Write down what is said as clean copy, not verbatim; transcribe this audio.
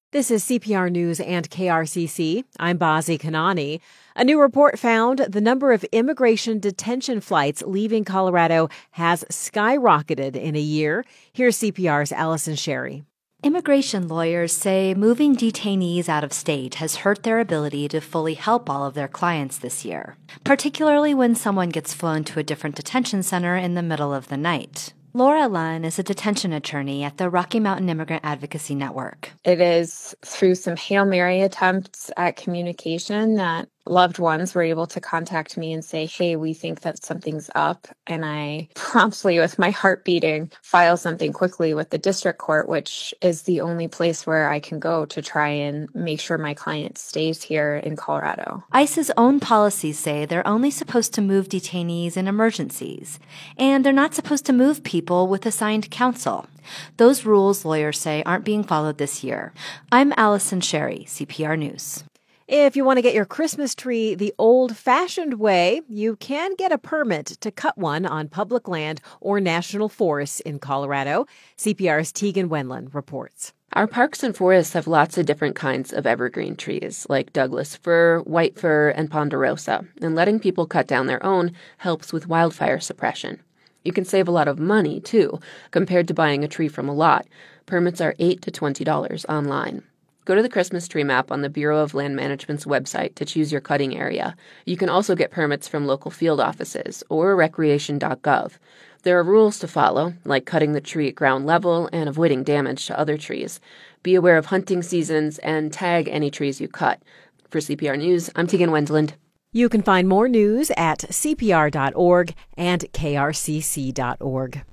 This is CPR News and KRCC. I'm Bazi Kanani. A new report found the number of immigration detention flights leaving Colorado has skyrocketed in a year. Here's CPR's Allison Sherry. Immigration lawyers say moving detainees out of state has hurt their ability to fully help all of their clients this year, particularly when someone gets flown to a different detention center in the middle of the night. Laura Lunn is a detention attorney at the Rocky Mountain Immigrant Advocacy Network. It is through some Hail Mary attempts at communication that loved ones were able to contact me and say, hey, we think that something's up. And I promptly, with my heart beating, file something quickly with the district court, which is the only place where I can go to try and make sure my client stays here in Colorado. ICE's own policies say they're only supposed to move detainees in emergencies, and they're not supposed to move people with assigned counsel. Those rules, lawyers say, aren't being followed this year. I'm Allison Sherry, CPR News. If you want to get your Christmas tree the old-fashioned way, you can get a permit to cut one on public land or national forests in Colorado. CPR's Tegan Wendland reports. Our parks and forests have lots of different kinds of evergreen trees, like Douglas fir, white fir, and ponderosa, and letting people cut down their own helps with wildfire suppression. You can save a lot of money, too, compared to buying a tree from a lot. Permits are $8 to $20 online. Go to the Christmas tree map on the Bureau of Land Management's website to choose your cutting area. You can also get permits from local field offices or recreation.gov. There are rules to follow, like cutting the tree at ground level and avoiding damage to other trees. Be aware of hunting seasons and tag any trees you cut. For CPR News, I'm Tegan Wendland. You can find more news at cpr.org and krcc.org.